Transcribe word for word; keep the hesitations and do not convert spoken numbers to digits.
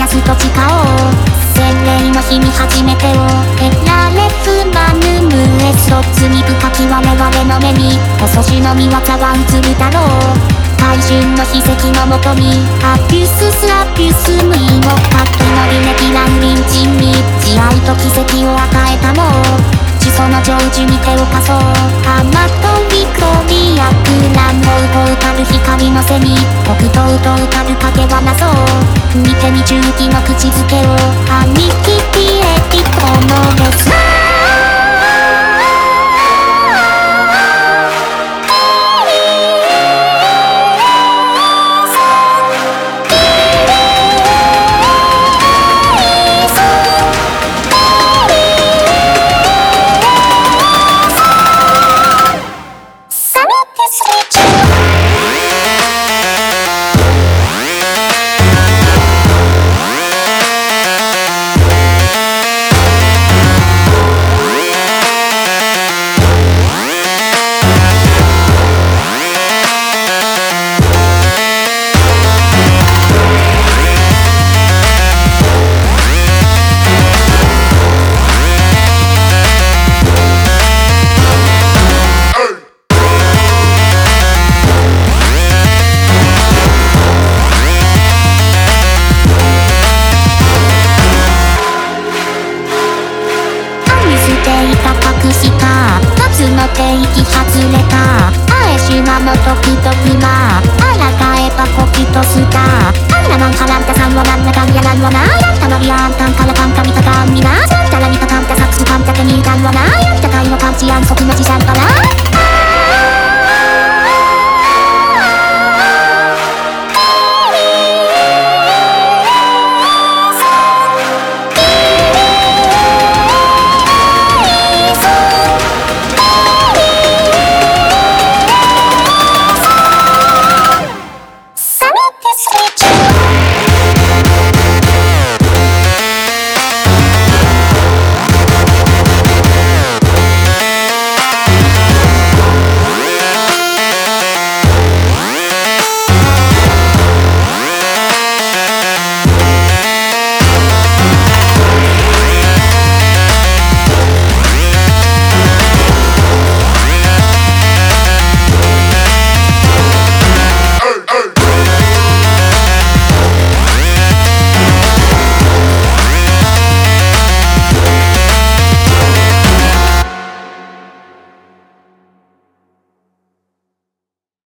やすと誓おう。洗礼の日に初めてを得られずまぬむえそ罪深き我々の目に細字の見業は映るだろう。大衆の秘跡のもとにアビューススアビュース無意の活気のリネピランリンチンに慈愛と奇跡を与えたの地層の成就に手を貸そう。アマトビクロリアクランもうたる光の背に北東と歌る影はなそう見てみ重機の口づけをアニキピエピコのレス夏の定期外れたあえしまの独特なあらかえばコピとスターあんななんはらんたさんはなんなかんやなんはなやったまりやんたんからかんかみたかんみなじゃんたらみたかんたサックスかんたてにいたんはなやったかいのかんちやんそくのじさんから